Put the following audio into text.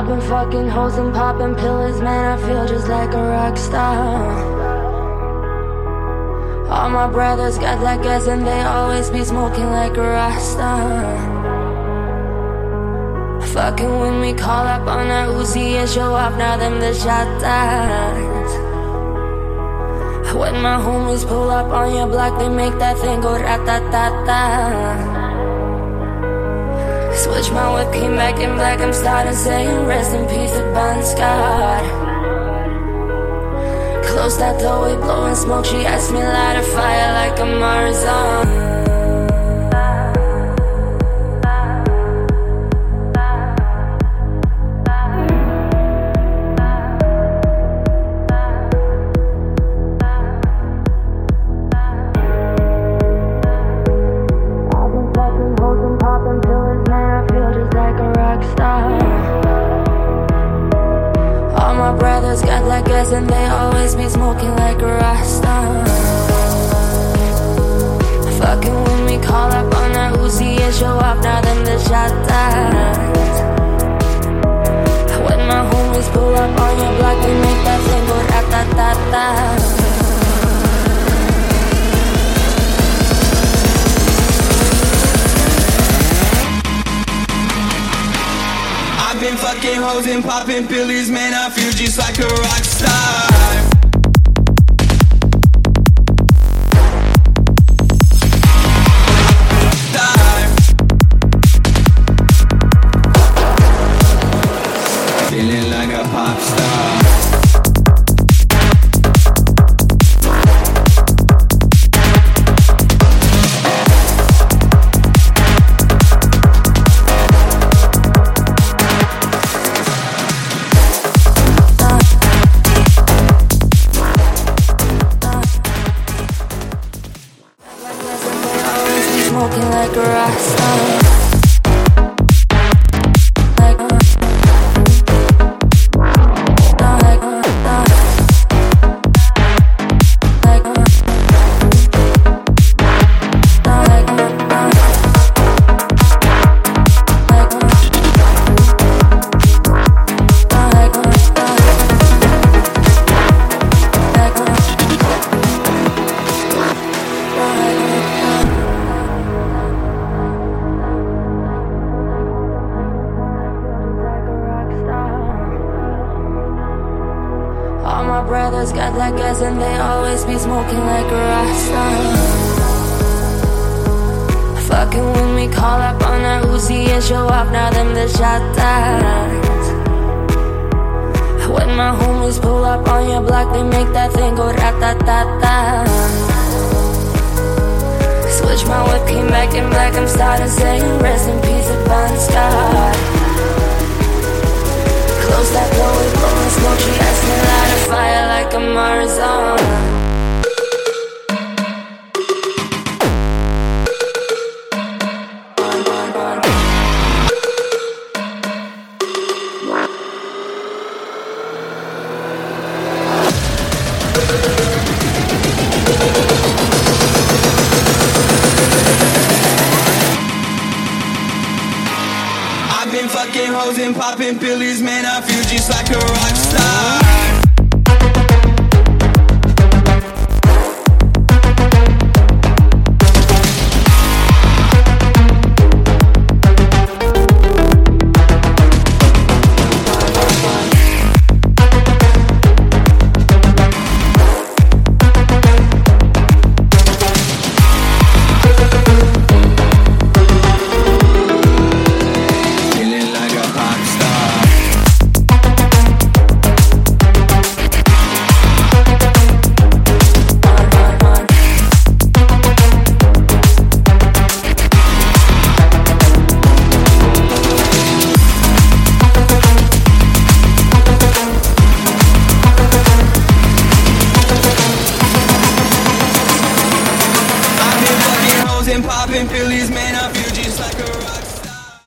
been fucking hoes and popping pills, man, I feel just like a rock star. All my brothers got that gas and they always be smoking like a Rasta. Fucking when we call up on our Uzi and show off, now them the shot eyes. When my homies pull up on your block, they make that thing go rat-ta-ta-ta. Switch my whip, came back in black, I'm starting saying rest in peace to Bon Scott. Close that door, we blowing smoke, she asked me light a fire like a Marzon. Got like gas and they always be smoking like a Rasta. Fucking when we call up on our Uzi and show off, now them the shot eyes. When my homies pull up on your block, we make that thing go rat-ta-ta-ta. Been fucking hoes and popping pillies, man, I feel just like a rock star. Feeling like a pop star. Smoking like a Rasta. All my brothers got like gas and they always be smoking like a Rasta. Fucking when we call up on our Uzi and show off, now them the shot eyes. When my homies pull up on your block, they make that thing go rat-ta-ta-ta. Switch my whip, came back in black, I'm starting saying rest in peace to Bon Scott. Close that door, we blowing smoke, she asked me light a fire like a Marzon. I've been fucking hoes and popping pillies, man, I feel just like a rock star.